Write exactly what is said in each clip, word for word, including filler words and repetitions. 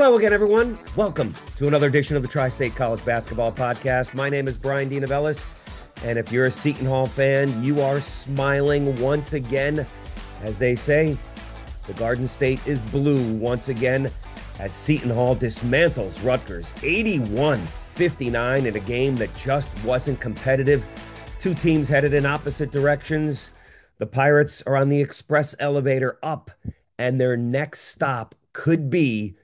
Hello again, everyone. Welcome to another edition of the Tri-State College Basketball Podcast. My name is Brian Dinavelis, and if you're a Seton Hall fan, you are smiling once again. As they say, the Garden State is blue once again as Seton Hall dismantles Rutgers eighty-one fifty-nine in a game that just wasn't competitive. Two teams headed in opposite directions. The Pirates are on the express elevator up, and their next stop could be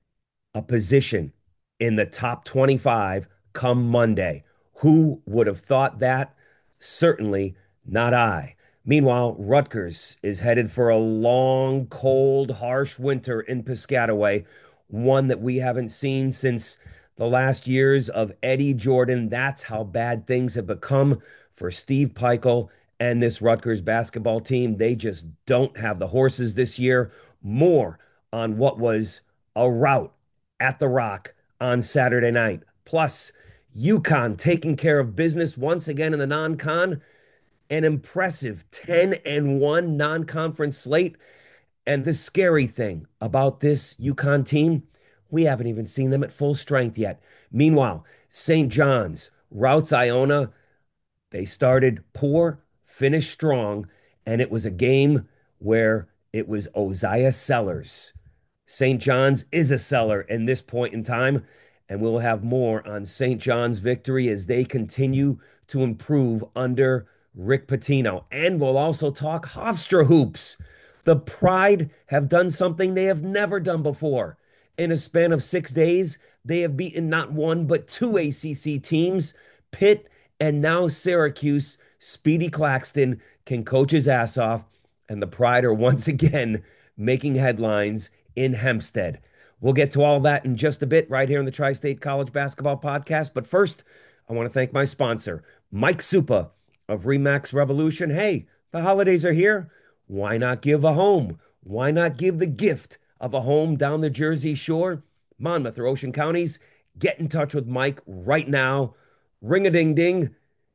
a position in the top twenty-five come Monday. Who would have thought that? Certainly not I. Meanwhile, Rutgers is headed for a long, cold, harsh winter in Piscataway, one that we haven't seen since the last years of Eddie Jordan. That's how bad things have become for Steve Pikiell and this Rutgers basketball team. They just don't have the horses this year. More on what was a rout at the Rock on Saturday night. Plus, UConn taking care of business once again in the non-con. An impressive ten and one non-conference slate. And the scary thing about this UConn team, we haven't even seen them at full strength yet. Meanwhile, Saint John's routs Iona. They started poor, finished strong, and it was a game where it was Ozziah Sellers. Saint John's is a seller in this point in time, and we'll have more on Saint John's victory as they continue to improve under Rick Pitino. And we'll also talk Hofstra hoops. The Pride have done something they have never done before. In a span of six days, they have beaten not one but two A C C teams, Pitt and now Syracuse. Speedy Claxton can coach his ass off, and the Pride are once again making headlines in Hempstead. We'll get to all that in just a bit right here on the Tri-State College Basketball Podcast. But first, I want to thank my sponsor, Mike Supa of Remax Revolution. Hey, the holidays are here. Why not give a home? Why not give the gift of a home down the Jersey Shore, Monmouth, or Ocean counties? Get in touch with Mike right now. Ring-a-ding-ding.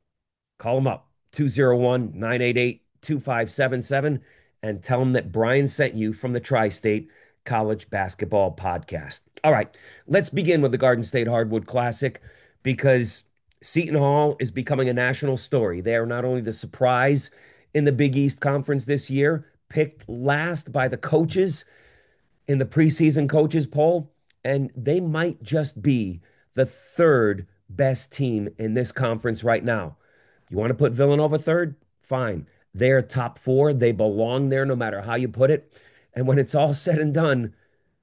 Call him up, two oh one, nine eight eight, two five seven seven, and tell him that Brian sent you from the Tri-State College Basketball Podcast. All right, let's begin with the Garden State Hardwood Classic because Seton Hall is becoming a national story. They are not only the surprise in the Big East Conference this year, picked last by the coaches in the preseason coaches poll, and they might just be the third best team in this conference right now. You want to put Villanova third? Fine. They're top four. They belong there no matter how you put it. And when it's all said and done,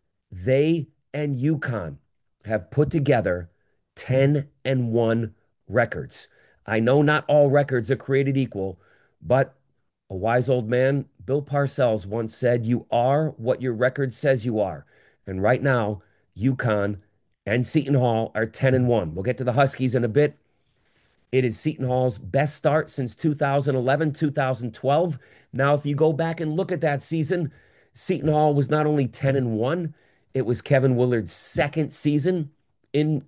they and UConn have put together ten and one records. I know not all records are created equal, but a wise old man, Bill Parcells, once said, "You are what your record says you are." And right now, UConn and Seton Hall are ten and one. We'll get to the Huskies in a bit. It is Seton Hall's best start since two thousand eleven, two thousand twelve. Now, if you go back and look at that season, Seton Hall was not only ten and one, it was Kevin Willard's second season in,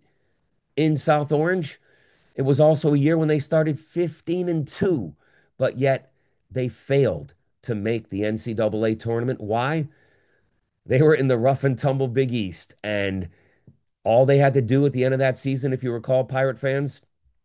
in South Orange. It was also a year when they started fifteen and two, but yet they failed to make the N C double A tournament. Why? They were in the rough and tumble Big East, and all they had to do at the end of that season, if you recall, Pirate fans,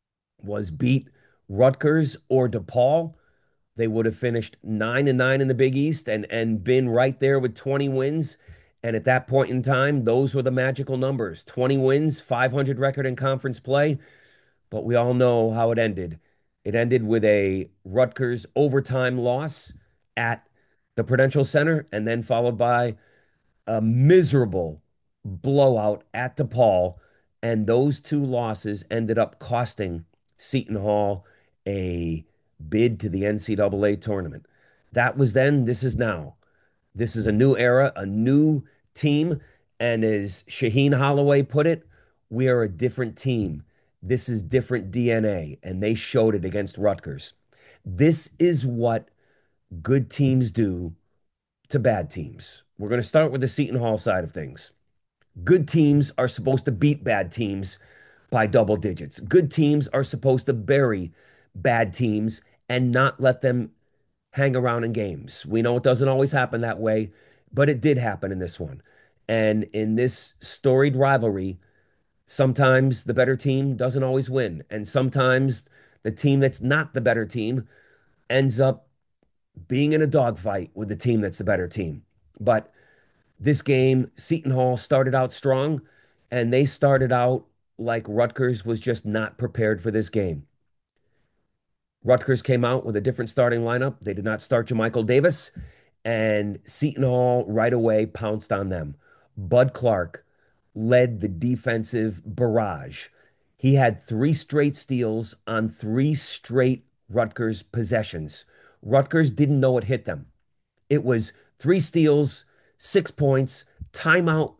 was beat Rutgers or DePaul. They would have finished nine and nine in the Big East and, and been right there with twenty wins. And at that point in time, those were the magical numbers. twenty wins, five hundred record in conference play. But we all know how it ended. It ended with a Rutgers overtime loss at the Prudential Center, and then followed by a miserable blowout at DePaul. And those two losses ended up costing Seton Hall a bid to the N C double A tournament. That was then, this is now. This is a new era, a new team. And as Shaheen Holloway put it, we are a different team. This is different D N A, and they showed it against Rutgers. This is what good teams do to bad teams. We're going to start with the Seton Hall side of things. Good teams are supposed to beat bad teams by double digits. Good teams are supposed to bury bad teams and not let them hang around in games. We know it doesn't always happen that way, but it did happen in this one. And in this storied rivalry, sometimes the better team doesn't always win. And sometimes the team that's not the better team ends up being in a dogfight with the team that's the better team. But this game, Seton Hall started out strong, and they started out like Rutgers was just not prepared for this game. Rutgers came out with a different starting lineup. They did not start Jamichael Davis, and Seton Hall right away pounced on them. Bud Clark led the defensive barrage. He had three straight steals on three straight Rutgers possessions. Rutgers didn't know what hit them. It was three steals, six points, timeout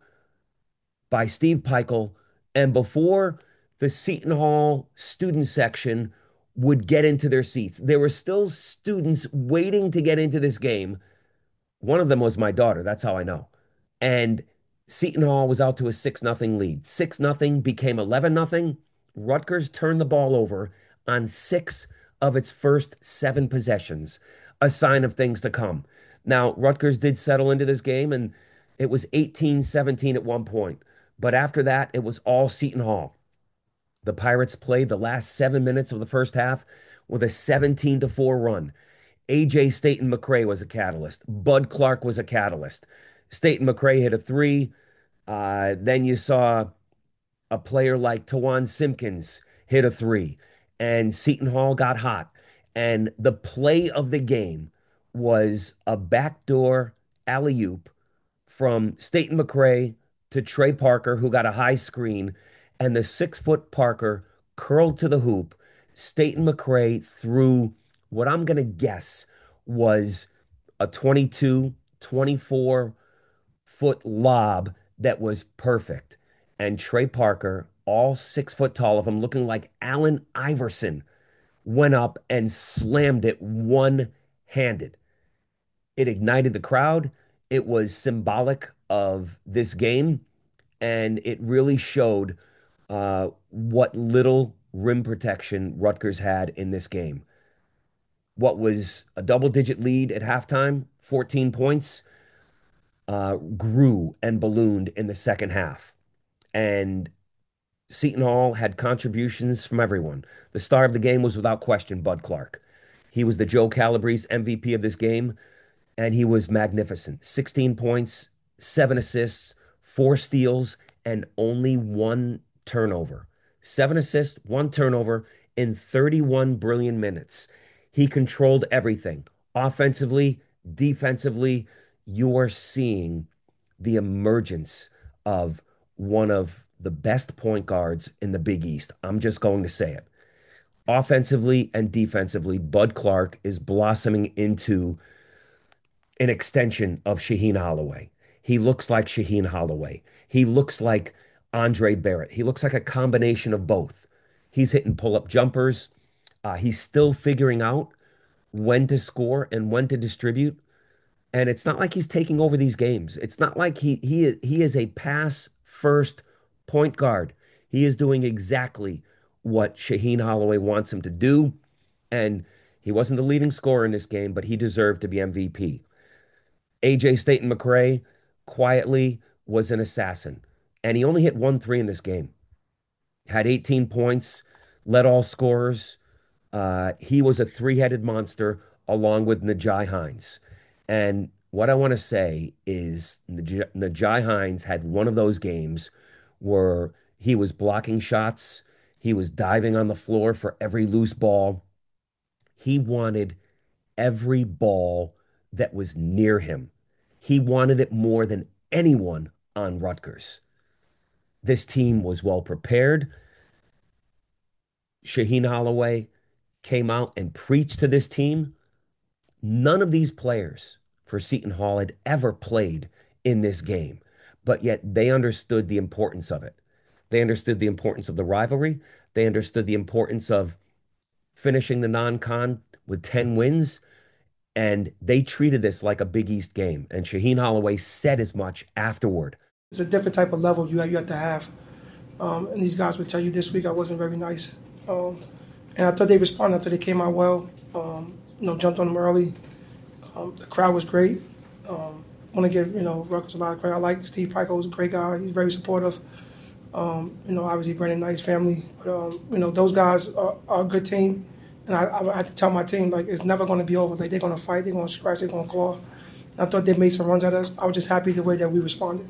by Steve Pikiell. And before the Seton Hall student section would get into their seats, there were still students waiting to get into this game. One of them was my daughter. That's how I know. And Seton Hall was out to a six nothing lead. six nothing became eleven nothing. Rutgers turned the ball over on six of its first seven possessions, a sign of things to come. Now, Rutgers did settle into this game, and it was eighteen seventeen at one point. But after that, it was all Seton Hall. The Pirates played the last seven minutes of the first half with a seventeen to four run. A J Staten McCray was a catalyst. Bud Clark was a catalyst. Staten McCray hit a three. Uh, then you saw a player like Tawan Simpkins hit a three. And Seton Hall got hot. And the play of the game was a backdoor alley-oop from Staten McCray to Trey Parker, who got a high screen, and the six-foot Parker curled to the hoop. Staten McCray threw what I'm going to guess was a twenty-two, twenty-four foot lob that was perfect. And Trey Parker, all six foot tall of him, looking like Allen Iverson, went up and slammed it one-handed. It ignited the crowd. It was symbolic of this game, and it really showed uh, what little rim protection Rutgers had in this game. What was a double-digit lead at halftime, fourteen points, uh, grew and ballooned in the second half. And Seton Hall had contributions from everyone. The star of the game was without question Bud Clark. He was the Joe Calabrese M V P of this game, and he was magnificent. sixteen points, seven assists, four steals, and only one turnover. Seven assists, one turnover in thirty-one brilliant minutes. He controlled everything. Offensively, defensively, you are seeing the emergence of one of the best point guards in the Big East. I'm just going to say it. Offensively and defensively, Bud Clark is blossoming into an extension of Shaheen Holloway. He looks like Shaheen Holloway. He looks like Andre Barrett. He looks like a combination of both. He's hitting pull-up jumpers. Uh, he's still figuring out when to score and when to distribute. And it's not like he's taking over these games. It's not like he he he is a pass first point guard. He is doing exactly what Shaheen Holloway wants him to do. And he wasn't the leading scorer in this game, but he deserved to be M V P. A J Staten McCray quietly was an assassin. And he only hit one three in this game. Had eighteen points, led all scorers. Uh, he was a three-headed monster along with Najai Hines. And what I want to say is Naj- Najai Hines had one of those games where he was blocking shots. He was diving on the floor for every loose ball. He wanted every ball that was near him. He wanted it more than anyone on Rutgers. This team was well prepared. Shaheen Holloway came out and preached to this team. None of these players for Seton Hall had ever played in this game, but yet they understood the importance of it. They understood the importance of the rivalry. They understood the importance of finishing the non-con with ten wins, and they treated this like a Big East game. And Shaheen Holloway said as much afterward. It's a different type of level you have, you have to have. Um, and these guys would tell you this week I wasn't very nice. Um, and I thought they responded. I thought they came out well. Um, you know, jumped on them early. Um, the crowd was great. Um, want to give you know Rutgers a lot of credit. I like Steve Pikiell. He's a great guy. He's very supportive. Um, you know, obviously Brandon Knight's family. But, um, you know, those guys are, are a good team. And I, I have to tell my team, like, it's never going to be over. Like, they're going to fight. They're going to scratch. They're going to claw. I thought they made some runs at us. I was just happy the way that we responded.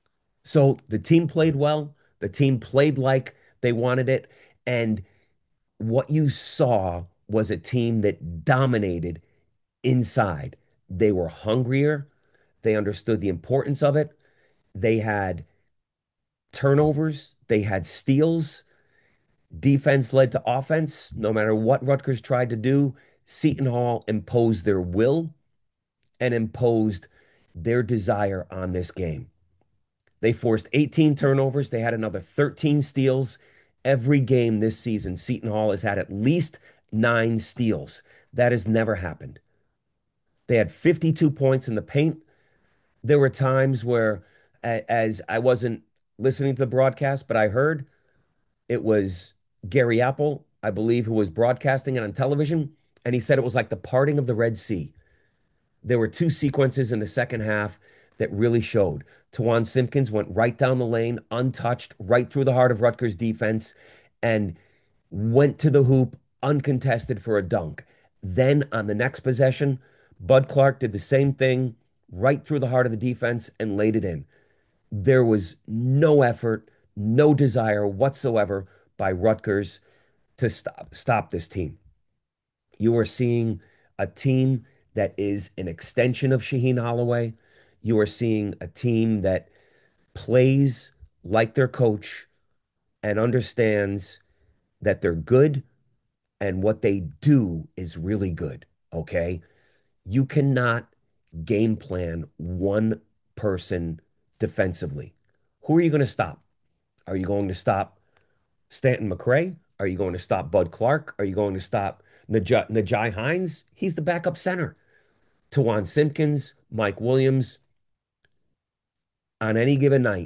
So the team played well. The team played like they wanted it. And what you saw was a team that dominated inside. They were hungrier. They understood the importance of it. They had turnovers. They had steals. Defense led to offense. No matter what Rutgers tried to do, Seton Hall imposed their will and imposed their desire on this game. They forced eighteen turnovers. They had another thirteen steals. Every game this season, Seton Hall has had at least nine steals. That has never happened. They had fifty-two points in the paint. There were times where, as I wasn't listening to the broadcast, but I heard it was Gary Apple, I believe, who was broadcasting it on television. And he said it was like the parting of the Red Sea. There were two sequences in the second half that really showed. Tajuan Simpkins went right down the lane, untouched, right through the heart of Rutgers defense, and went to the hoop uncontested for a dunk. Then on the next possession, Bud Clark did the same thing, right through the heart of the defense and laid it in. There was no effort, no desire whatsoever by Rutgers to stop stop this team. You are seeing a team that is an extension of Shaheen Holloway. You are seeing a team that plays like their coach and understands that they're good and what they do is really good. Okay. You cannot game plan one person defensively. Who are you going to stop? Are you going to stop Stanton McCray? Are you going to stop Bud Clark? Are you going to stop Najai, Najai Hines? He's the backup center. Tajuan Simpkins, Mike Williams. On any given night,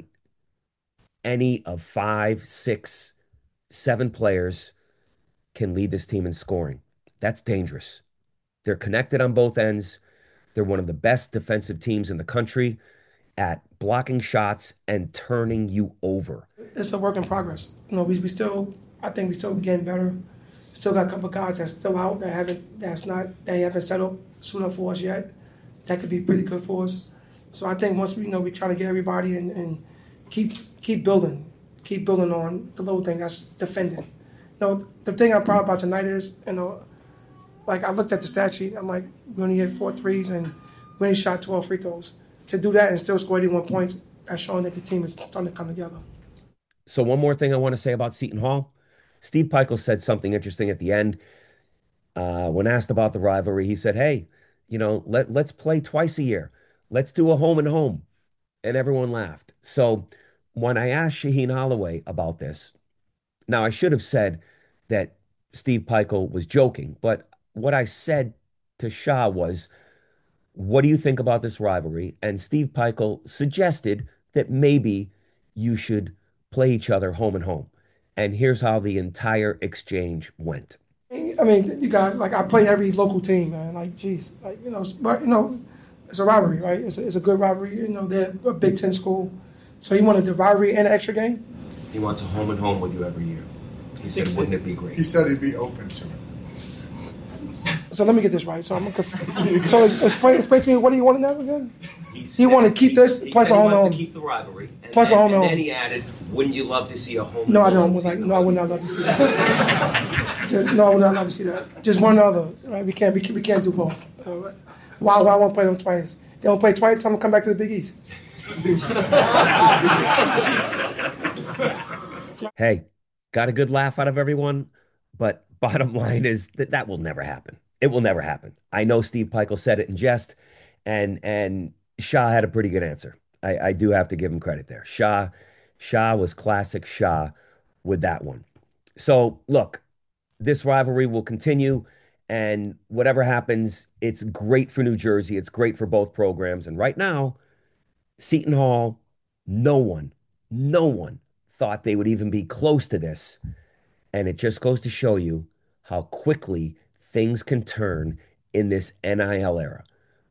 any of five, six, seven players can lead this team in scoring. That's dangerous. They're connected on both ends. They're one of the best defensive teams in the country at blocking shots and turning you over. It's a work in progress. You know, we, we still, I think we still getting better. Still got a couple of guys that's still out that haven't, that's not, they haven't set up, suit up for us yet. That could be pretty good for us. So I think once we, you know, we try to get everybody and, and keep keep building, keep building on the little thing that's defending. You know, the thing I'm proud about tonight is, you know, like I looked at the stat sheet, I'm like, we only hit four threes and we only shot twelve free throws. To do that and still score eighty-one points, that's showing that the team is starting to come together. So one more thing I want to say about Seton Hall. Steve Pikiell said something interesting at the end. Uh, when asked about the rivalry, he said, hey, you know, let, let's play twice a year. Let's do a home and home. And everyone laughed. So when I asked Shaheen Holloway about this, now I should have said that Steve Pikiell was joking, but what I said to Shah was, what do you think about this rivalry? And Steve Pikiell suggested that maybe you should play each other home and home. And here's how the entire exchange went. I mean, you guys, like I play every local team, man. Like, geez, like you know, but you know, it's a rivalry, right? It's a, it's a good rivalry. You know, they're a Big Ten school, so he wanted the rivalry and an extra game. He wants a home and home with you every year. He said, wouldn't it be great? He said he'd be open to it. So let me get this right. So I'm confused. So explain, explain to me, what do you want to know again? He, he wanted to keep this he plus said a home he wants home. to keep the rivalry. And plus then, a home and home. then he added, wouldn't you love to see a home? No, I don't. Was like, no, I would not love to see that. Just, no, I would not love to see that. Just one or the other. Right? We can't. We, we can't do both. Uh, why? Why won't play them twice? They don't play twice. Tell them to come back to the Big East. Hey, got a good laugh out of everyone, but bottom line is that that will never happen. It will never happen. I know Steve Pikiell said it in jest, and and Shah had a pretty good answer. I, I do have to give him credit there. Shah, Shah was classic Shah with that one. So look, this rivalry will continue, and whatever happens, it's great for New Jersey. It's great for both programs. And right now, Seton Hall, no one, no one thought they would even be close to this. And it just goes to show you how quickly things can turn in this N I L era.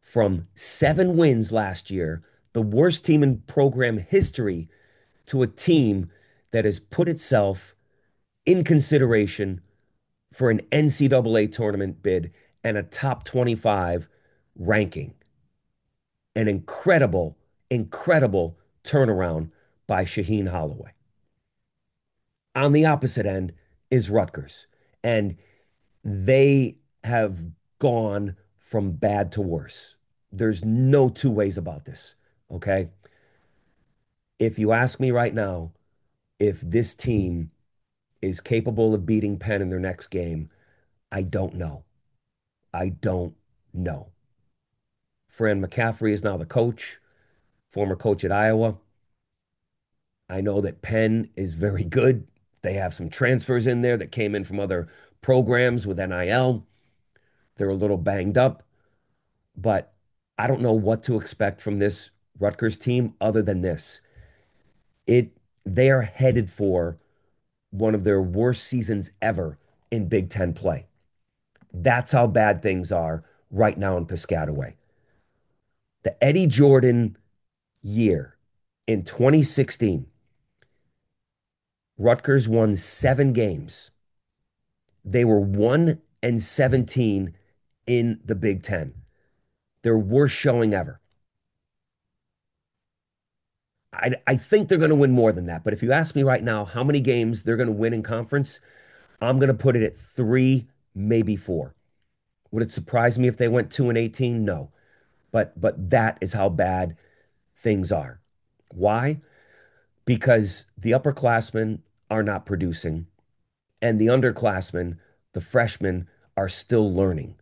from seven wins last year, the worst team in program history, to a team that has put itself in consideration for an N C double A tournament bid and a top twenty-five ranking. An incredible, incredible turnaround by Shaheen Holloway. On the opposite end is Rutgers, and they have gone from bad to worse. There's no two ways about this, okay? If you ask me right now if this team is capable of beating Penn in their next game, I don't know. I don't know. Fran McCaffery is now the coach, former coach at Iowa. I know that Penn is very good. They have some transfers in there that came in from other programs with N I L. They're a little banged up, but I don't know what to expect from this Rutgers team other than this. It they are headed for one of their worst seasons ever in Big Ten play. That's how bad things are right now in Piscataway. The Eddie Jordan year in twenty sixteen, Rutgers won seven games. They were one and seventeen in the Big Ten. Their worst showing ever. I, I think they're going to win more than that. But if you ask me right now how many games they're going to win in conference, I'm going to put it at three, maybe four. Would it surprise me if they went two and eighteen? No. But but that is how bad things are. Why? Because the upperclassmen are not producing, and the underclassmen, the freshmen, are still learning.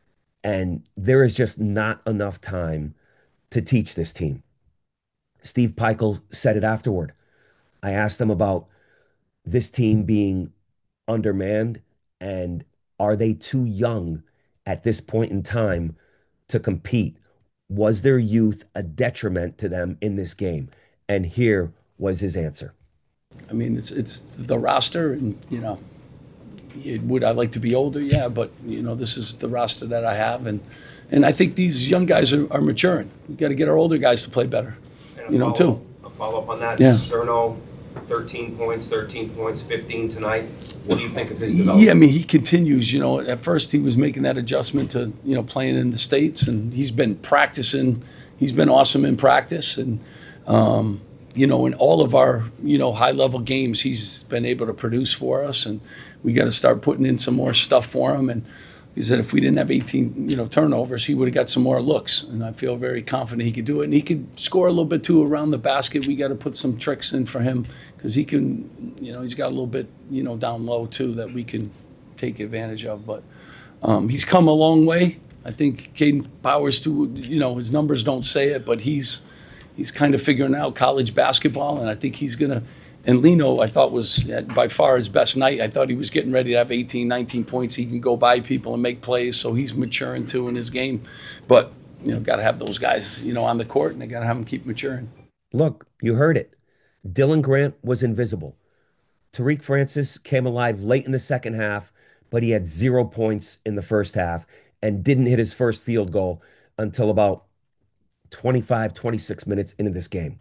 And there is just not enough time to teach this team. Steve Pikiell said it afterward. I asked him about this team being undermanned and are they too young at this point in time to compete? Was their youth a detriment to them in this game? And here was his answer. I mean, it's it's the roster, and you know, it, would I like to be older? Yeah, but you know, this is the roster that I have, and and I think these young guys are, are maturing. We got to get our older guys to play better, you know, follow, too. A follow up on that. Yeah. Cerno, thirteen points, thirteen points, fifteen tonight. What do you think of his development? Yeah, I mean, he continues. You know, at first he was making that adjustment to you know playing in the States, and he's been practicing. He's been awesome in practice, and. Um, You know, in all of our, you know, high-level games, he's been able to produce for us, and we got to start putting in some more stuff for him. And he said if we didn't have eighteen, you know, turnovers, he would have got some more looks. And I feel very confident he could do it. And he could score a little bit, too, around the basket. We got to put some tricks in for him because he can, you know, he's got a little bit, you know, down low, too, that we can take advantage of. But um, he's come a long way. I think Caden Powers, too, you know, his numbers don't say it, but he's – He's kind of figuring out college basketball, and I think he's going to – and Lino, I thought, was by far his best night. I thought he was getting ready to have eighteen, nineteen points. He can go by people and make plays, so he's maturing, too, in his game. But, you know, got to have those guys, you know, on the court, and they got to have them keep maturing. Look, you heard it. Dylan Grant was invisible. Tariq Francis came alive late in the second half, but he had zero points in the first half and didn't hit his first field goal until about twenty-five, twenty-six minutes into this game.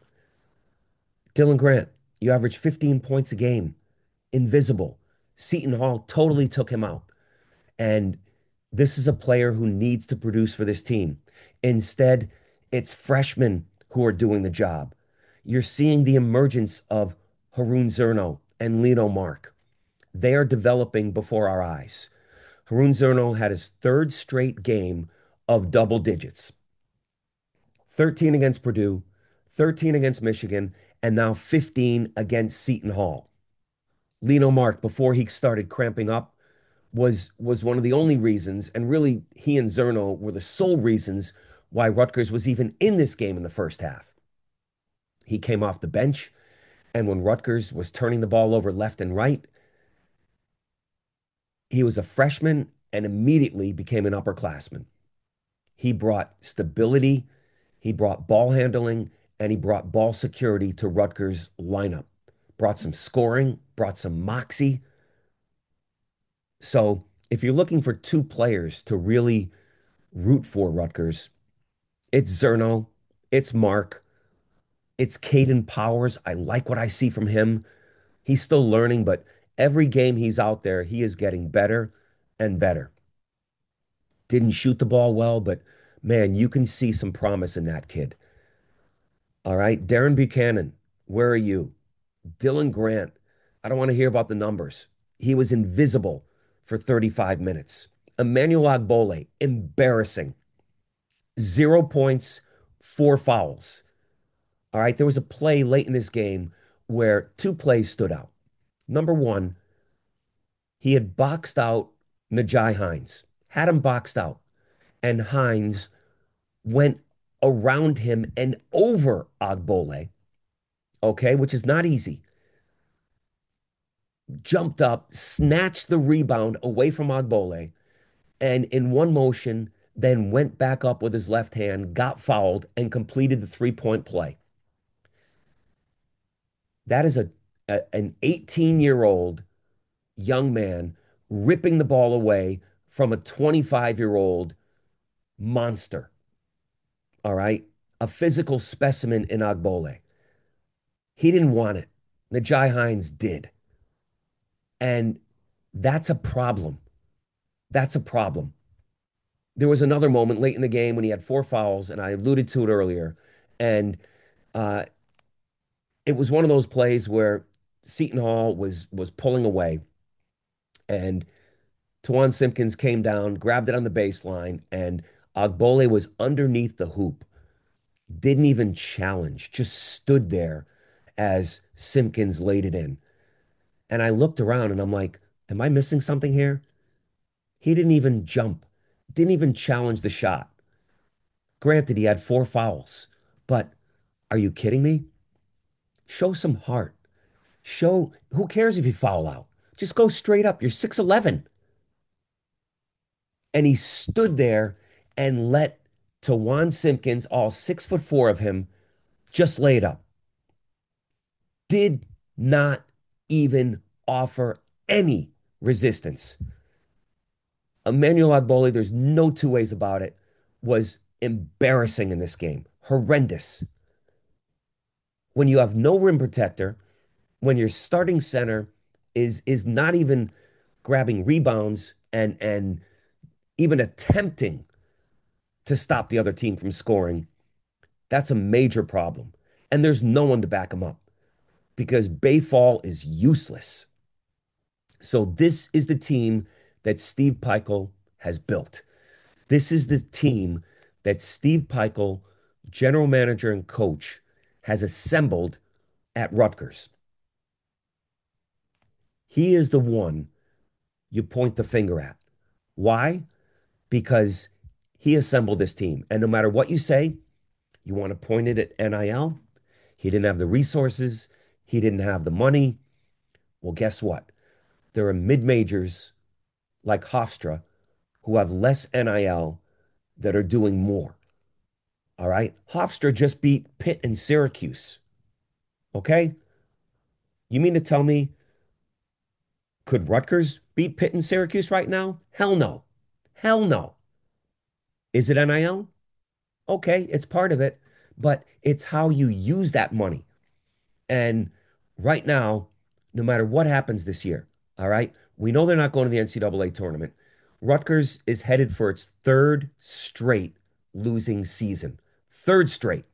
Dylan Grant, you averaged fifteen points a game. Invisible. Seton Hall totally took him out. And this is a player who needs to produce for this team. Instead, it's freshmen who are doing the job. You're seeing the emergence of Haroun Zerno and Lino Mark. They are developing before our eyes. Haroun Zerno had his third straight game of double digits. thirteen against Purdue, thirteen against Michigan, and now fifteen against Seton Hall. Lino Mark, before he started cramping up, was, was one of the only reasons, and really he and Zerno were the sole reasons why Rutgers was even in this game in the first half. He came off the bench, and when Rutgers was turning the ball over left and right, he was a freshman and immediately became an upperclassman. He brought stability, he brought ball handling, and he brought ball security to Rutgers' lineup. Brought some scoring, brought some moxie. So if you're looking for two players to really root for Rutgers, It's Zerno. It's Mark. It's Caden Powers. I like what I see from him. He's still learning, but every game he's out there, he is getting better and better. Didn't shoot the ball well, but man, you can see some promise in that kid. All right. Darren Buchanan, where are you? Dylan Grant, I don't want to hear about the numbers. He was invisible for thirty-five minutes. Emmanuel Agbole, embarrassing. Zero points, four fouls. All right. There was a play late in this game where two plays stood out. Number one, he had boxed out Najai Hines, had him boxed out, and Hines went around him and over Agbole, okay, which is not easy. Jumped up, snatched the rebound away from Agbole, and in one motion, then went back up with his left hand, got fouled, and completed the three point play. That is a, a an eighteen year old young man ripping the ball away from a twenty-five year old monster. All right. A physical specimen in Agbole. He didn't want it. Najai Hines did. And that's a problem. That's a problem. There was another moment late in the game when he had four fouls, and I alluded to it earlier. And uh, it was one of those plays where Seton Hall was was pulling away, and Tajuan Simpkins came down, grabbed it on the baseline, and Agbole was underneath the hoop. Didn't even challenge, just stood there as Simpkins laid it in. And I looked around and I'm like, am I missing something here? He didn't even jump, didn't even challenge the shot. Granted, he had four fouls, but are you kidding me? Show some heart. Show, who cares if you foul out? Just go straight up. You're six eleven. And he stood there and let Tajuan Simpkins, all six foot four of him, just lay it up. Did not even offer any resistance. Emmanuel Agbole, there's no two ways about it, was embarrassing in this game. Horrendous. When you have no rim protector, when your starting center is is not even grabbing rebounds and and even attempting to stop the other team from scoring, that's a major problem. And there's no one to back him up because Bayfall is useless. So this is the team that Steve Pikiell has built. This is the team that Steve Pikiell, general manager and coach, has assembled at Rutgers. He is the one you point the finger at. Why? Because he assembled this team. And no matter what you say, you want to point it at N I L. He didn't have the resources. He didn't have the money. Well, guess what? There are mid-majors like Hofstra who have less N I L that are doing more. All right. Hofstra just beat Pitt and Syracuse. Okay. You mean to tell me, could Rutgers beat Pitt and Syracuse right now? Hell no. Hell no. Is it N I L? Okay, it's part of it, but it's how you use that money. And right now, no matter what happens this year, all right, we know they're not going to the N C double A tournament. Rutgers is headed for its third straight losing season. Third straight.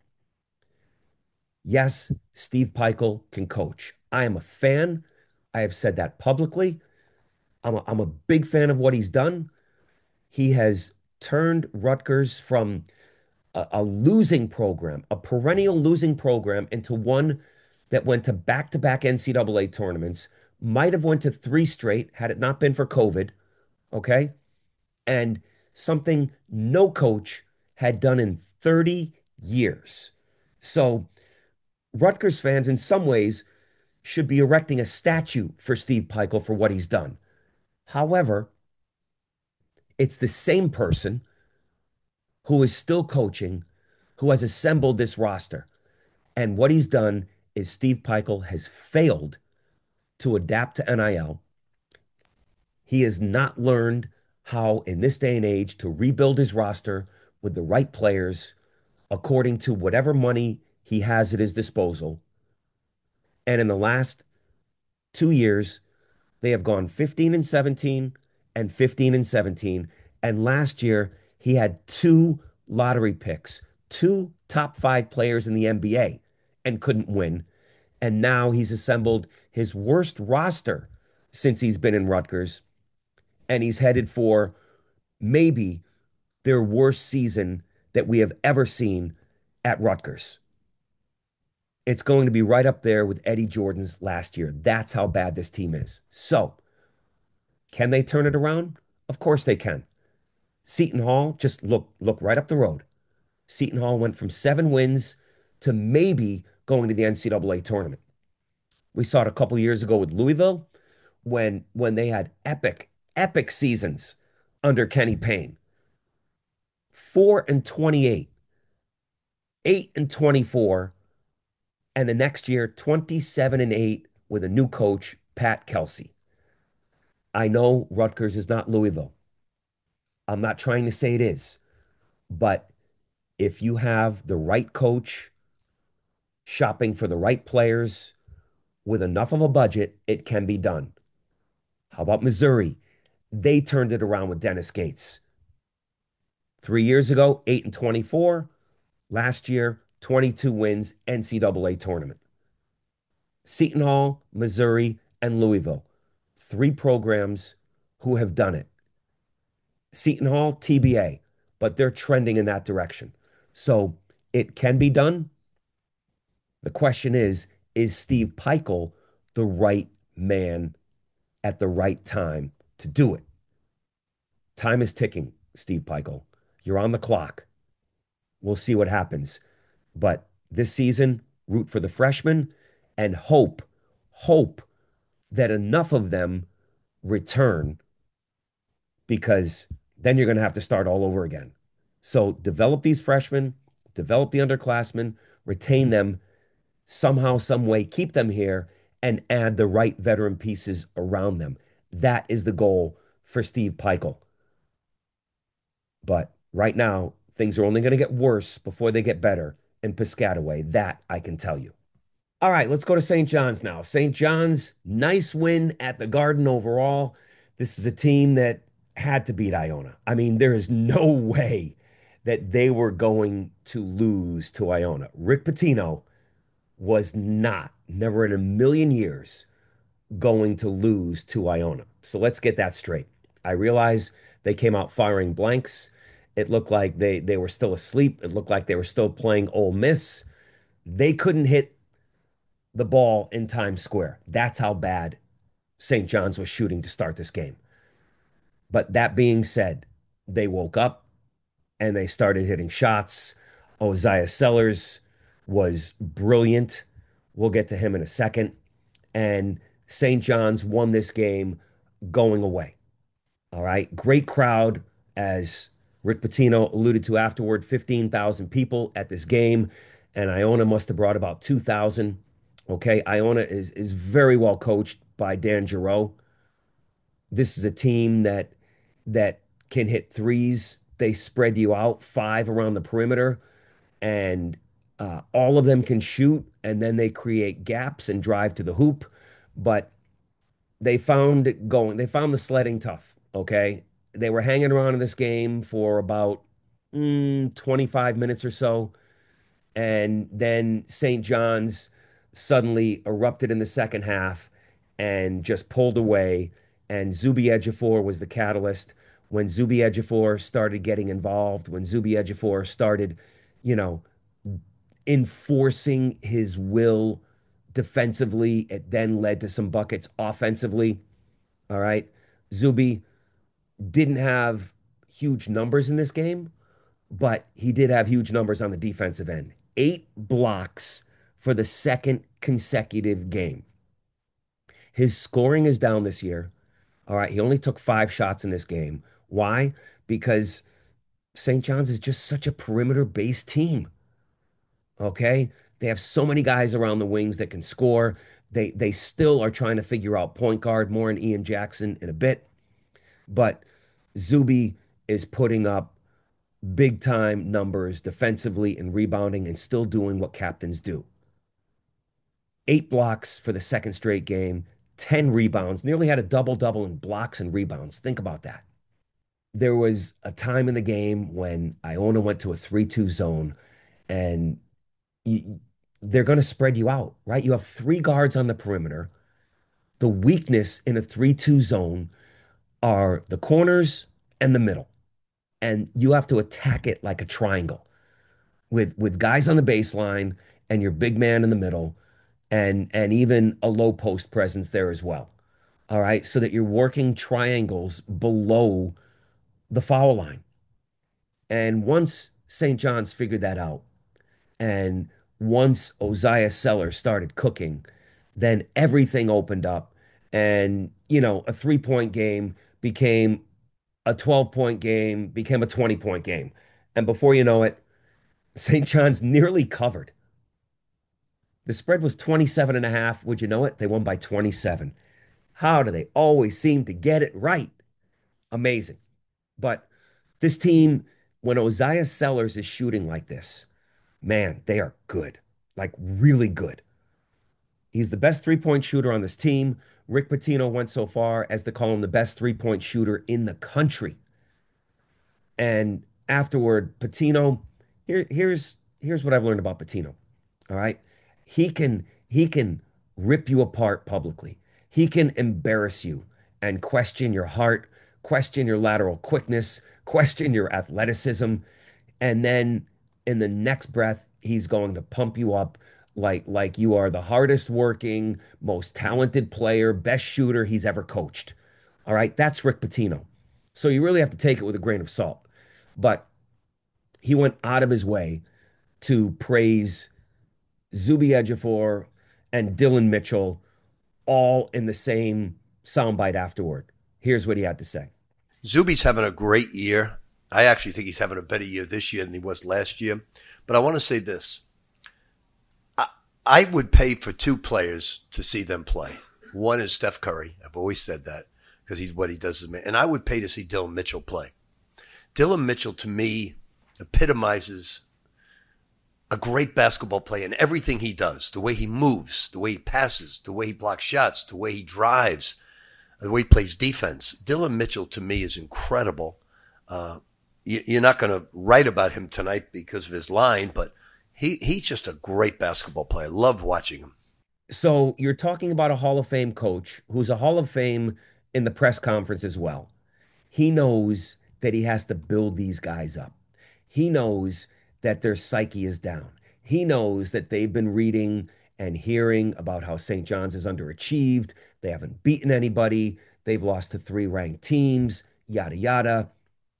Yes, Steve Pikiell can coach. I am a fan. I have said that publicly. I'm a, I'm a big fan of what he's done. He has turned Rutgers from a, a losing program, a perennial losing program, into one that went to back-to-back N C double A tournaments, might have went to three straight had it not been for COVID, okay? And something no coach had done in thirty years. So Rutgers fans, in some ways, should be erecting a statue for Steve Pikiell for what he's done. However, it's the same person who is still coaching, who has assembled this roster. And what he's done is Steve Pikiell has failed to adapt to N I L. He has not learned how, in this day and age, to rebuild his roster with the right players according to whatever money he has at his disposal. And in the last two years, they have gone fifteen and seventeen and fifteen and seventeen. And last year, he had two lottery picks, two top five players in the N B A, and couldn't win. And now he's assembled his worst roster since he's been in Rutgers. And he's headed for maybe their worst season that we have ever seen at Rutgers. It's going to be right up there with Eddie Jordan's last year. That's how bad this team is. So, can they turn it around? Of course they can. Seton Hall, just look look right up the road. Seton Hall went from seven wins to maybe going to the N C double A tournament. We saw it a couple years ago with Louisville when when they had epic, epic seasons under Kenny Payne. Four and twenty-eight, eight and twenty-four, and the next year, twenty-seven and eight with a new coach, Pat Kelsey. I know Rutgers is not Louisville. I'm not trying to say it is, but if you have the right coach shopping for the right players with enough of a budget, it can be done. How about Missouri? They turned it around with Dennis Gates. Three years ago, eight and twenty-four. Last year, twenty-two wins, N C double A tournament. Seton Hall, Missouri, and Louisville. Three programs who have done it. Seton Hall, T B A, but they're trending in that direction. So it can be done. The question is, is Steve Pikiell the right man at the right time to do it? Time is ticking, Steve Pikiell. You're on the clock. We'll see what happens. But this season, root for the freshmen and hope, hope that enough of them return, because then you're going to have to start all over again. So develop these freshmen, develop the underclassmen, retain them somehow, some way, keep them here, and add the right veteran pieces around them. That is the goal for Steve Pikiell. But right now, things are only going to get worse before they get better in Piscataway. That I can tell you. All right, let's go to Saint John's now. Saint John's, nice win at the Garden overall. This is a team that had to beat Iona. I mean, there is no way that they were going to lose to Iona. Rick Pitino was not, never in a million years, going to lose to Iona. So let's get that straight. I realize they came out firing blanks. It looked like they, they were still asleep. It looked like they were still playing Ole Miss. They couldn't hit the ball in Times Square. That's how bad Saint John's was shooting to start this game. But that being said, they woke up and they started hitting shots. Osiah Sellers was brilliant. We'll get to him in a second. And Saint John's won this game going away. All right. Great crowd, as Rick Pitino alluded to afterward, fifteen thousand people at this game. And Iona must have brought about two thousand. Okay. Iona is, is very well coached by Dan Giroux. This is a team that that can hit threes. They spread you out five around the perimeter, and uh, all of them can shoot, and then they create gaps and drive to the hoop. But they found it going, they found the sledding tough. Okay. They were hanging around in this game for about mm, twenty-five minutes or so. And then Saint John's suddenly erupted in the second half and just pulled away. And Zuby Ejiofor was the catalyst. When Zuby Ejiofor started getting involved, when Zuby Ejiofor started, you know, enforcing his will defensively, it then led to some buckets offensively. All right. Zuby didn't have huge numbers in this game, but he did have huge numbers on the defensive end. Eight blocks for the second consecutive game. His scoring is down this year. All right. He only took five shots in this game. Why? Because Saint John's is just such a perimeter-based team. Okay. They have so many guys around the wings that can score. They they still are trying to figure out point guard, more in Ian Jackson in a bit. But Zuby is putting up big time numbers defensively and rebounding and still doing what captains do. Eight blocks for the second straight game, ten rebounds, nearly had a double double in blocks and rebounds. Think about that. There was a time in the game when Iona went to a three two zone and you, they're going to spread you out, right? You have three guards on the perimeter. The weakness in a three two zone are the corners and the middle. And you have to attack it like a triangle with with guys on the baseline and your big man in the middle and and even a low post presence there as well. All right, so that you're working triangles below the foul line. And once Saint John's figured that out, and once Osiah Sellers started cooking, then everything opened up. And, you know, a three point game became a twelve point game, became a twenty point game. And before you know it, Saint John's nearly covered. The spread was twenty-seven and a half. Would you know it? They won by twenty-seven. How do they always seem to get it right? Amazing. But this team, when Osiah Sellers is shooting like this, man, they are good, like really good. He's the best three point shooter on this team. Rick Pitino went so far as to call him the best three point shooter in the country. And afterward, Pitino, here, here's here's what I've learned about Pitino. All right. He can he can rip you apart publicly. He can embarrass you and question your heart, question your lateral quickness, question your athleticism. And then in the next breath, he's going to pump you up like like you are the hardest working, most talented player, best shooter he's ever coached. All right. That's Rick Pitino. So you really have to take it with a grain of salt. But he went out of his way to praise Zuby Ejiofor and Dillon Mitchell all in the same soundbite afterward. Here's what he had to say. Zuby's having a great year. I actually think he's having a better year this year than he was last year. But I want to say this. I, I would pay for two players to see them play. One is Steph Curry. I've always said that because he's what he does. And I would pay to see Dillon Mitchell play. Dillon Mitchell, to me, epitomizes a great basketball player in everything he does. The way he moves, the way he passes, the way he blocks shots, the way he drives, the way he plays defense. Dillon Mitchell, to me, is incredible. Uh, you, you're not going to write about him tonight because of his line, but he, he's just a great basketball player. Love watching him. So you're talking about a Hall of Fame coach who's a Hall of Fame in the press conference as well. He knows that he has to build these guys up. He knows that their psyche is down. He knows that they've been reading and hearing about how Saint John's is underachieved. They haven't beaten anybody. They've lost to three ranked teams, yada, yada.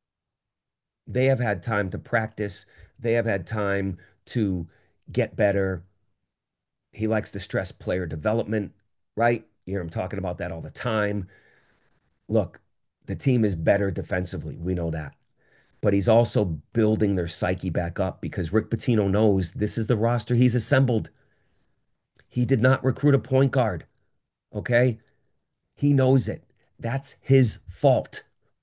They have had time to practice. They have had time to get better. He likes to stress player development, right? You hear him talking about that all the time. Look, the team is better defensively. We know that. But he's also building their psyche back up because Rick Pitino knows this is the roster he's assembled. He did not recruit a point guard, okay? He knows it. That's his fault.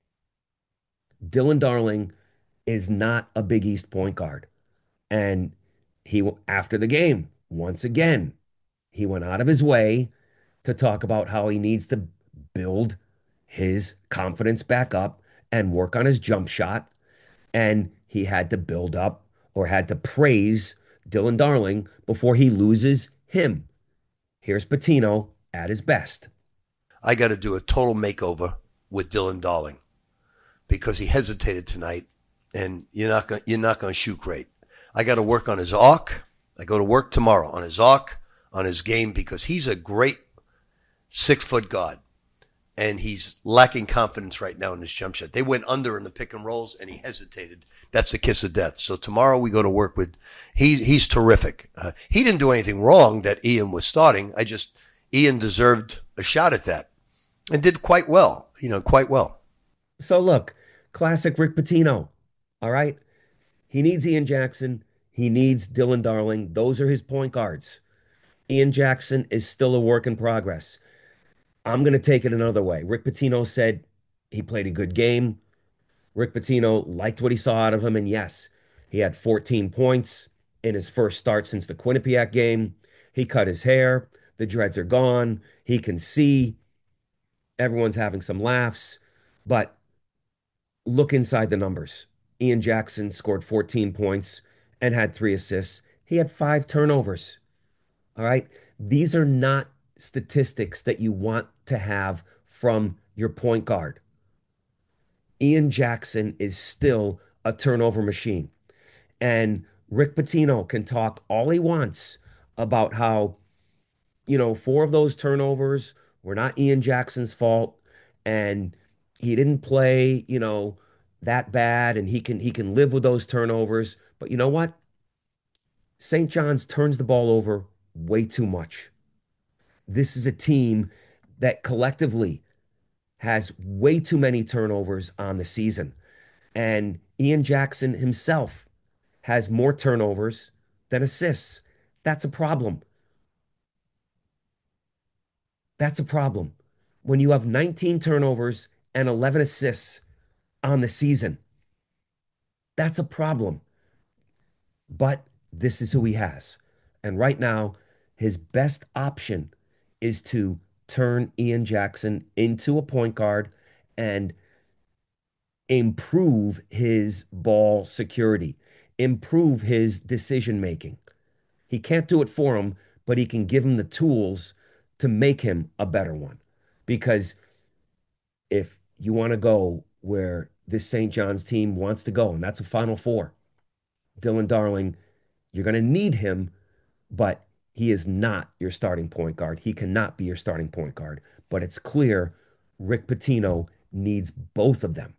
Dylan Darling is not a Big East point guard. And he, after the game, once again, he went out of his way to talk about how he needs to build his confidence back up and work on his jump shot. And he had to build up or had to praise Dylan Darling before he loses him. Here's Pitino at his best. I got to do a total makeover with Dylan Darling because he hesitated tonight, and you're not going you're not going to shoot great. I got to work on his arc. I go to work tomorrow on his arc, on his game, because he's a great six-foot guard. And he's lacking confidence right now in his jump shot. They went under in the pick and rolls, and he hesitated. That's the kiss of death. So tomorrow we go to work with. He he's terrific. Uh, he didn't do anything wrong that Ian was starting. I just Ian deserved a shot at that, and did quite well. You know, quite well. So look, classic Rick Pitino. All right, he needs Ian Jackson. He needs Dylan Darling. Those are his point guards. Ian Jackson is still a work in progress. I'm going to take it another way. Rick Pitino said he played a good game. Rick Pitino liked what he saw out of him. And yes, he had fourteen points in his first start since the Quinnipiac game. He cut his hair. The dreads are gone. He can see. Everyone's having some laughs. But look inside the numbers. Ian Jackson scored fourteen points and had three assists. He had five turnovers. All right. These are not statistics that you want to have from your point guard. Ian Jackson is still a turnover machine. And Rick Pitino can talk all he wants about how, you know, four of those turnovers were not Ian Jackson's fault. And he didn't play, you know, that bad. And he can he can live with those turnovers. But you know what? Saint John's turns the ball over way too much. This is a team that collectively has way too many turnovers on the season. And Ian Jackson himself has more turnovers than assists. That's a problem. That's a problem. When you have nineteen turnovers and eleven assists on the season, that's a problem. But this is who he has. And right now, his best option is to turn Ian Jackson into a point guard and improve his ball security, improve his decision making. He can't do it for him, but he can give him the tools to make him a better one. Because if you want to go where this Saint John's team wants to go, and that's a Final Four, Dylan Darling, you're going to need him, but he is not your starting point guard. He cannot be your starting point guard. But it's clear Rick Pitino needs both of them.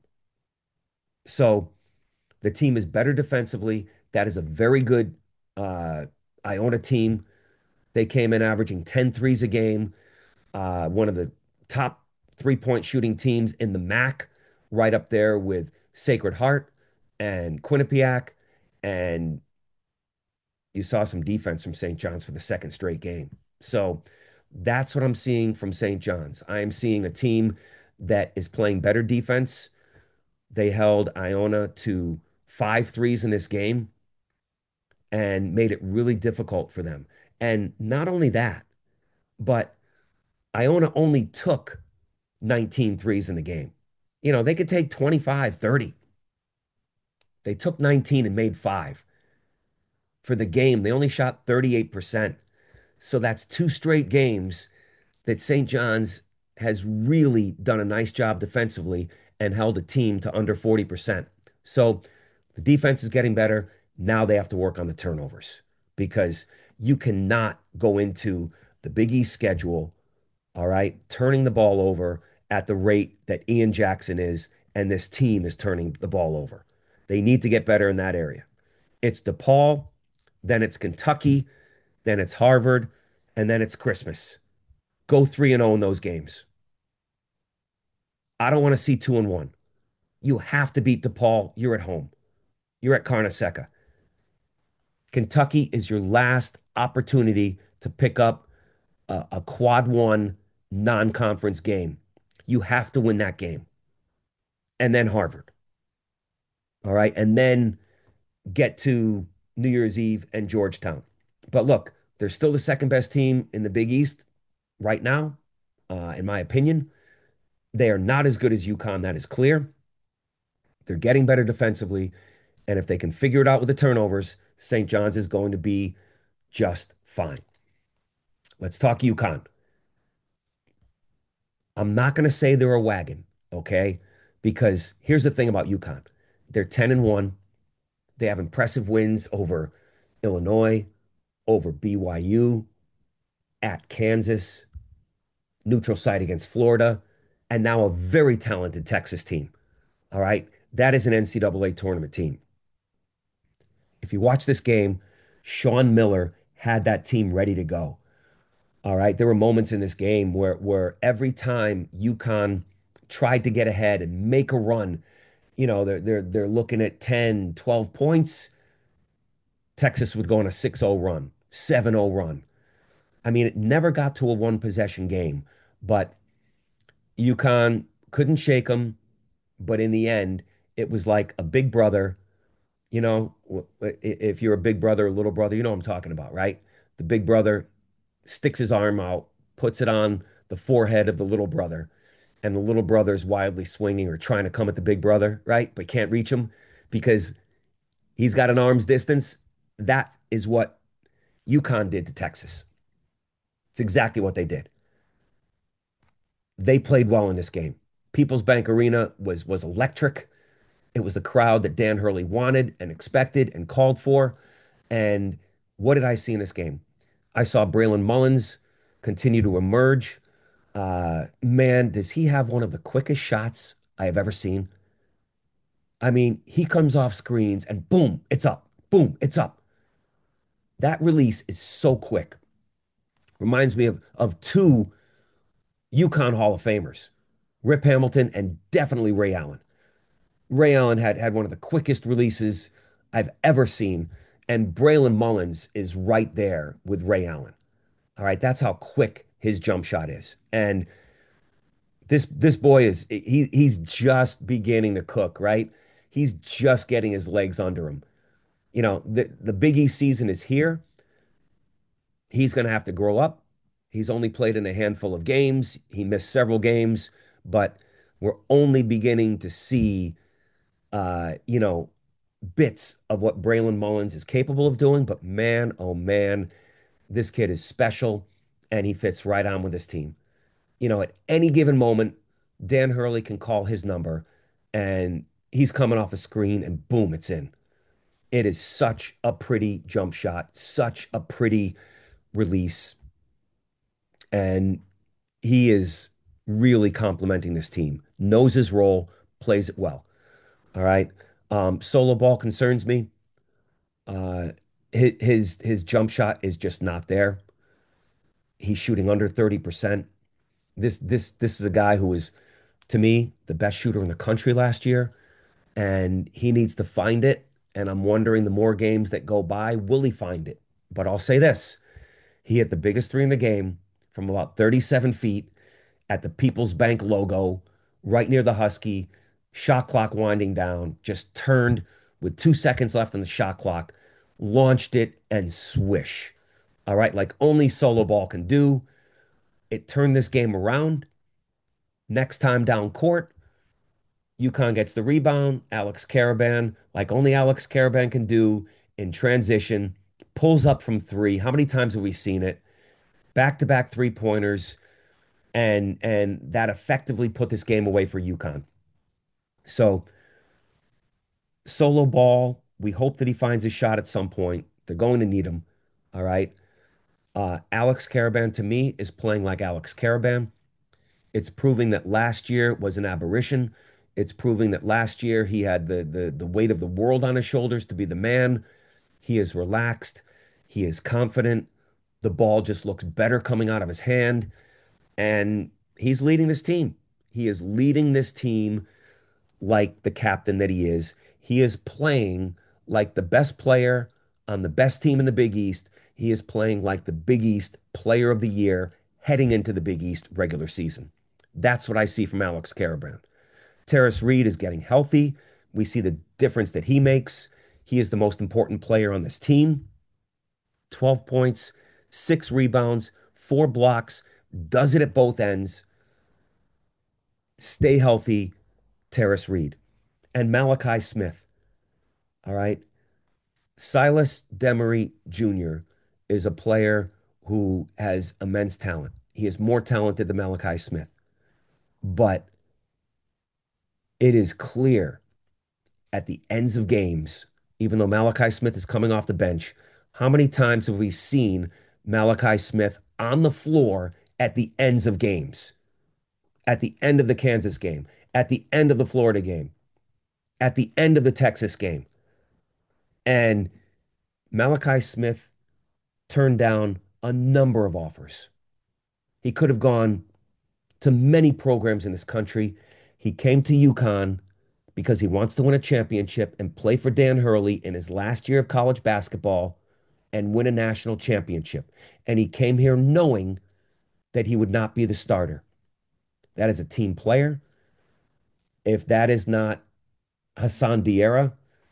So the team is better defensively. That is a very good uh, Iona team. They came in averaging ten threes a game, uh, one of the top three-point shooting teams in the M A C, right up there with Sacred Heart and Quinnipiac. And you saw some defense from Saint John's for the second straight game. So that's what I'm seeing from Saint John's. I am seeing a team that is playing better defense. They held Iona to five threes in this game and made it really difficult for them. And not only that, but Iona only took nineteen threes in the game. You know, they could take twenty-five, thirty. They took nineteen and made five. For the game, they only shot thirty-eight percent. So that's two straight games that Saint John's has really done a nice job defensively and held a team to under forty percent. So the defense is getting better. Now they have to work on the turnovers because you cannot go into the Big East schedule, all right, turning the ball over at the rate that Ian Jackson is and this team is turning the ball over. They need to get better in that area. It's DePaul, then it's Kentucky, then it's Harvard, and then it's Christmas. Go three and oh in those games. I don't want to see two and one. You have to beat DePaul. You're at home. You're at Carnesecca. Kentucky is your last opportunity to pick up a, a quad one non-conference game. You have to win that game. And then Harvard. All right. And then get to New Year's Eve and Georgetown. But look, they're still the second best team in the Big East right now, uh, in my opinion. They are not as good as UConn. That is clear. They're getting better defensively. And if they can figure it out with the turnovers, Saint John's is going to be just fine. Let's talk UConn. I'm not going to say they're a wagon, okay? Because here's the thing about UConn. They're ten and one. They have impressive wins over Illinois, over B Y U, at Kansas, neutral site against Florida, and now a very talented Texas team. All right? That is an N C double A tournament team. If you watch this game, Sean Miller had that team ready to go. All right. There were moments in this game where, where every time UConn tried to get ahead and make a run, you know, they're, they're, they're looking at ten, twelve points. Texas would go on a six oh run, seven oh run. I mean, it never got to a one possession game, but UConn couldn't shake them. But in the end, It was like a big brother, you know, if you're a big brother or little brother, you know what I'm talking about, right? The big brother sticks his arm out, puts it on the forehead of the little brother, and the little brother's wildly swinging or trying to come at the big brother, right? But can't reach him because he's got an arm's distance. That is what UConn did to Texas. It's exactly what they did. They played well in this game. People's Bank Arena was was electric. It was the crowd that Dan Hurley wanted and expected and called for. And what did I see in this game? I saw Braylon Mullins continue to emerge. Uh, man, does he have one of the quickest shots I have ever seen? I mean, he comes off screens and boom, it's up. Boom, it's up. That release is so quick. Reminds me of, of two UConn Hall of Famers, Rip Hamilton and definitely Ray Allen. Ray Allen had had one of the quickest releases I've ever seen, and Braylon Mullins is right there with Ray Allen. All right, that's how quick his jump shot is. And this this boy is he he's just beginning to cook, right? He's just getting his legs under him. You know, the the Big East season is here. He's going to have to grow up. He's only played in a handful of games. He missed several games, but we're only beginning to see uh, you know, bits of what Braylon Mullins is capable of doing. But man, oh man, this kid is special and he fits right on with this team. You know, at any given moment, Dan Hurley can call his number and he's coming off a screen and boom, it's in. It is such a pretty jump shot, such a pretty release. And he is really complimenting this team, knows his role, plays it well. All right. Um, solo ball concerns me. Uh, his, his his jump shot is just not there. He's shooting under thirty percent. This this this is a guy who is, to me, the best shooter in the country last year, and he needs to find it. And I'm wondering the more games that go by, will he find it? But I'll say this: he hit the biggest three in the game from about thirty-seven feet at the People's Bank logo, right near the Husky. Shot clock winding down, just turned with two seconds left on the shot clock, launched it and swish. All right, like only solo ball can do. It turned this game around. Next time down court, UConn gets the rebound. Alex Karaban, like only Alex Karaban can do in transition, pulls up from three. How many times have we seen it? Back-to-back three-pointers, and and that effectively put this game away for UConn. So solo ball, we hope that he finds a shot at some point. They're going to need him. All right. Uh, Alex Karaban, to me, is playing like Alex Karaban. It's proving that last year was an aberration. It's proving that last year he had the, the, the weight of the world on his shoulders to be the man. He is relaxed. He is confident. The ball just looks better coming out of his hand. And he's leading this team. He is leading this team like the captain that he is. He is playing like the best player on the best team in the Big East. He is playing like the Big East player of the year heading into the Big East regular season. That's what I see from Alex Karaban. Tarris Reed is getting healthy. We see the difference that he makes. He is the most important player on this team. twelve points, six rebounds, four blocks, does it at both ends. Stay healthy, Tarris Reed. And Malachi Smith. All right. Silas Demery Junior is a player who has immense talent. He is more talented than Malachi Smith. But it is clear at the ends of games, even though Malachi Smith is coming off the bench, how many times have we seen Malachi Smith on the floor at the ends of games? At the end of the Kansas game, at the end of the Florida game, at the end of the Texas game. And Malachi Smith turned down a number of offers. He could have gone to many programs in this country. He came to UConn because he wants to win a championship and play for Dan Hurley in his last year of college basketball and win a national championship. And he came here knowing that he would not be the starter. That is a team player. If that is not Hassan Diarra,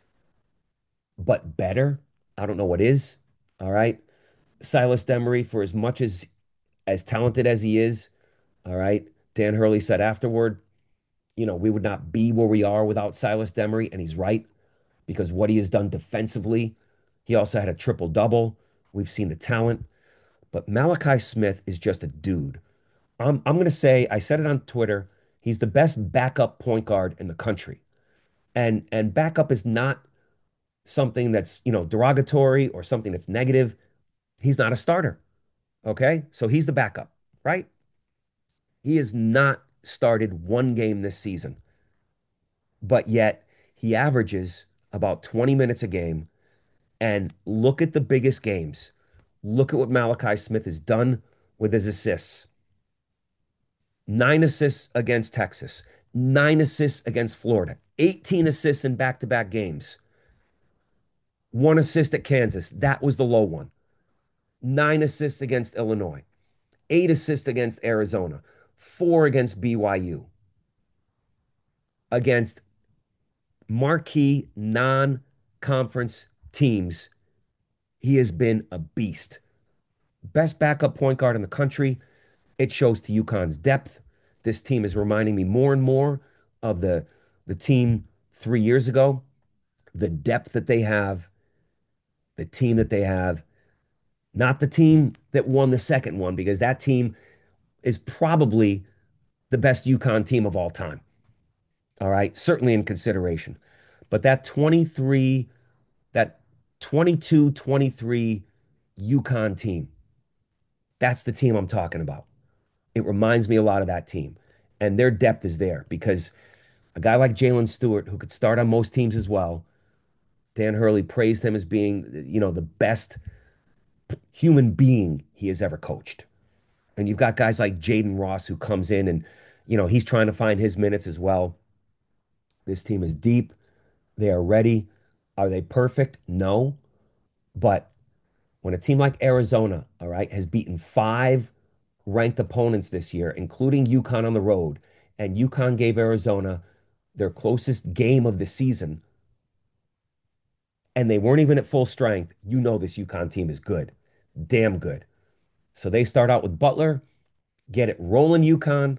but better. I don't know what is. All right. Silas Demery, for as much as as talented as he is, all right. Dan Hurley said afterward, you know, we would not be where we are without Silas Demery, and he's right because what he has done defensively, he also had a triple double. We've seen the talent, but Malachi Smith is just a dude. I'm I'm going to say I said it on Twitter. He's the best backup point guard in the country, and and backup is not something that's you know derogatory or something that's negative. He's not a starter. Okay, so he's the backup, right? He has not started one game this season, but yet he averages about twenty minutes a game. And look at the biggest games. Look at what Malachi Smith has done with his assists. Nine assists against Texas, nine assists against Florida, eighteen assists in back to back games, one assist at Kansas. That was the low one. Nine assists against Illinois, eight assists against Arizona, four against B Y U, against marquee non conference teams. He has been a beast. Best backup point guard in the country. It shows to UConn's depth. This team is reminding me more and more of the, the team three years ago, the depth that they have, the team that they have, not the team that won the second one, because that team is probably the best UConn team of all time. All right, certainly in consideration. But that twenty-three, that twenty-two twenty-three UConn team, that's the team I'm talking about. It reminds me a lot of that team. And their depth is there because a guy like Jalen Stewart, who could start on most teams as well, Dan Hurley praised him as being, you know, the best human being he has ever coached. And you've got guys like Jaden Ross who comes in and, you know, he's trying to find his minutes as well. This team is deep. They are ready. Are they perfect? No. But when a team like Arizona, all right, has beaten five ranked opponents this year, including UConn on the road, and UConn gave Arizona their closest game of the season, and they weren't even at full strength, you know this UConn team is good. Damn good. So they start out with Butler, get it rolling UConn,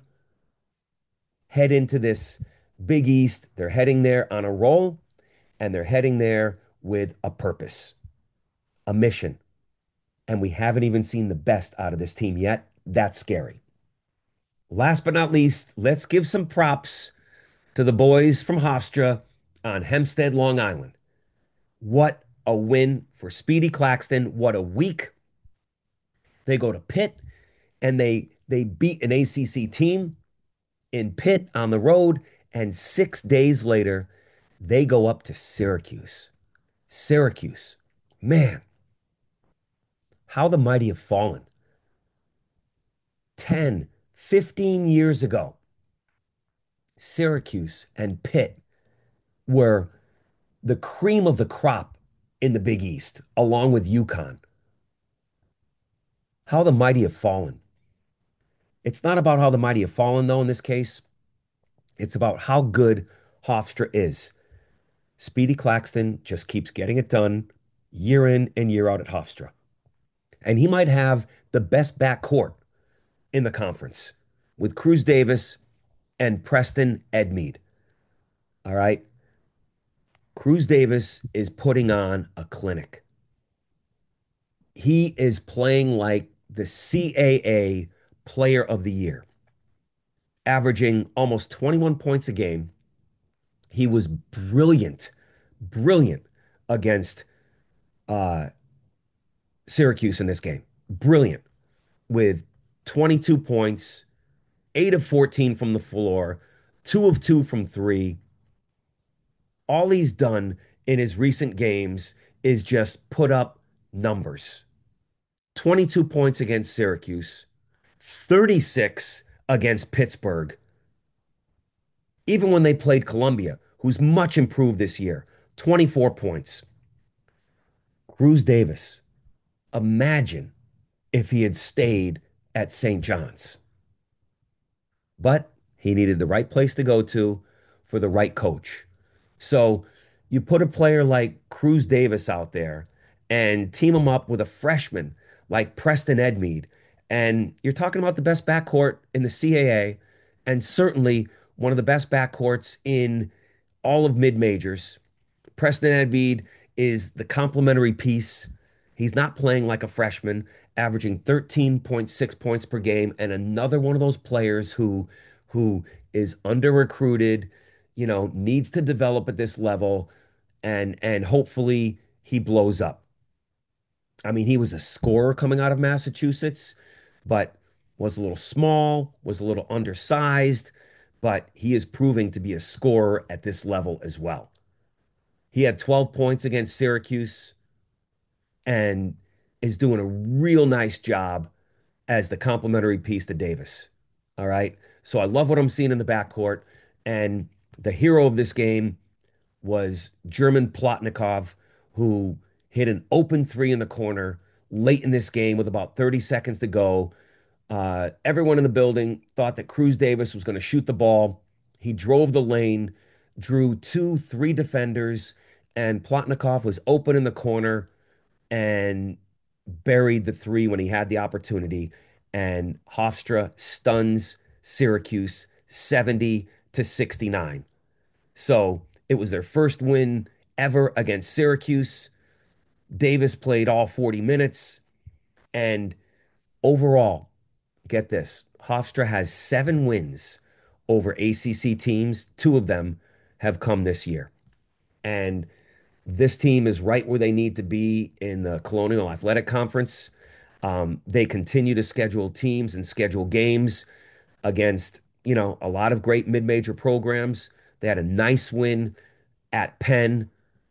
head into this Big East. They're heading there on a roll, and they're heading there with a purpose, a mission. And we haven't even seen the best out of this team yet. That's scary. Last but not least, let's give some props to the boys from Hofstra on Hempstead, Long Island. What a win for Speedy Claxton. What a week. They go to Pitt and they they beat an A C C team in Pitt on the road. And six days later, they go up to Syracuse. Syracuse. Man, how the mighty have fallen. ten, fifteen years ago, Syracuse and Pitt were the cream of the crop in the Big East, along with UConn. How the mighty have fallen. It's not about how the mighty have fallen, though, in this case. It's about how good Hofstra is. Speedy Claxton just keeps getting it done year in and year out at Hofstra. And he might have the best backcourt in the conference with Cruz Davis and Preston Edmeade. All right. Cruz Davis is putting on a clinic. He is playing like the C A A Player of the Year, averaging almost twenty-one points a game. He was brilliant, brilliant against uh, Syracuse in this game. Brilliant with twenty-two points, eight of fourteen from the floor, two of two from three. All he's done in his recent games is just put up numbers. twenty-two points against Syracuse, thirty-six against Pittsburgh. Even when they played Columbia, who's much improved this year, twenty-four points. Cruz Davis, imagine if he had stayed at Saint John's. But he needed the right place to go to for the right coach. So you put a player like Cruz Davis out there and team him up with a freshman like Preston Edmeade, and you're talking about the best backcourt in the C A A, and certainly one of the best backcourts in all of mid-majors. Preston Edmeade is the complementary piece. He's not playing like a freshman, averaging thirteen point six points per game, and another one of those players who who is under-recruited, you know, needs to develop at this level, and and hopefully he blows up. I mean, he was a scorer coming out of Massachusetts, but was a little small, was a little undersized, but he is proving to be a scorer at this level as well. He had twelve points against Syracuse and is doing a real nice job as the complementary piece to Davis. All right. So I love what I'm seeing in the backcourt. And the hero of this game was German Plotnikov, who hit an open three in the corner late in this game with about thirty seconds to go. Uh, everyone in the building thought that Cruz Davis was going to shoot the ball. He drove the lane, drew two, three defenders, and Plotnikov was open in the corner and buried the three when he had the opportunity. And Hofstra stuns Syracuse seventy to sixty-nine. So it was their first win ever against Syracuse. Davis played all forty minutes. And overall, get this, Hofstra has seven wins over A C C teams. Two of them have come this year. And this team is right where they need to be in the Colonial Athletic Conference. Um, they continue to schedule teams and schedule games against, you know, a lot of great mid-major programs. They had a nice win at Penn,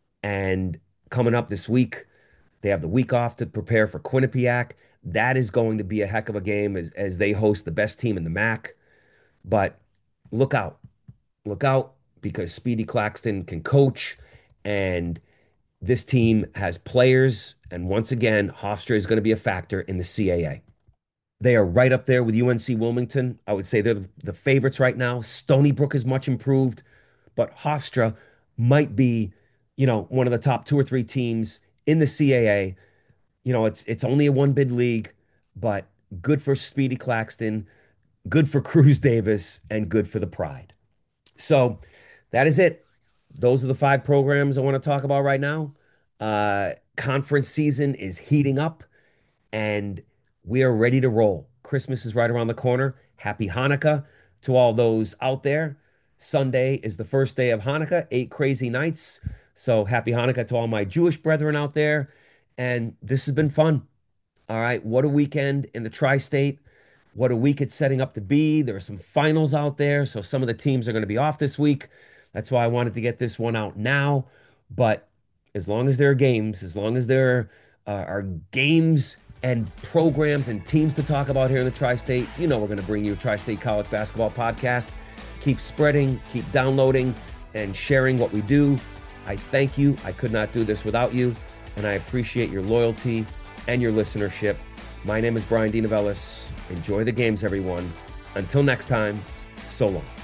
and coming up this week, they have the week off to prepare for Quinnipiac. That is going to be a heck of a game as, as they host the best team in the M A C. But look out. Look out, because Speedy Claxton can coach, and this team has players. And once again, Hofstra is going to be a factor in the C A A. They are right up there with U N C Wilmington. I would say they're the favorites right now. Stony Brook is much improved, but Hofstra might be, you know, one of the top two or three teams in the C A A. You know, it's it's only a one bid league, but good for Speedy Claxton, good for Cruz Davis, and good for the Pride. So that is it. Those are the five programs I want to talk about right now. Uh, conference season is heating up, and we are ready to roll. Christmas is right around the corner. Happy Hanukkah to all those out there. Sunday is the first day of Hanukkah, eight crazy nights. So happy Hanukkah to all my Jewish brethren out there. And this has been fun. All right. What a weekend in the tri-state. What a week it's setting up to be. There are some finals out there, so some of the teams are going to be off this week. That's why I wanted to get this one out now. But as long as there are games, as long as there uh, are games and programs and teams to talk about here in the tri-state, you know we're going to bring you a Tri-State College Basketball podcast. Keep spreading, keep downloading, and sharing what we do. I thank you. I could not do this without you, and I appreciate your loyalty and your listenership. My name is Brian Dinavelis. Enjoy the games, everyone. Until next time, so long.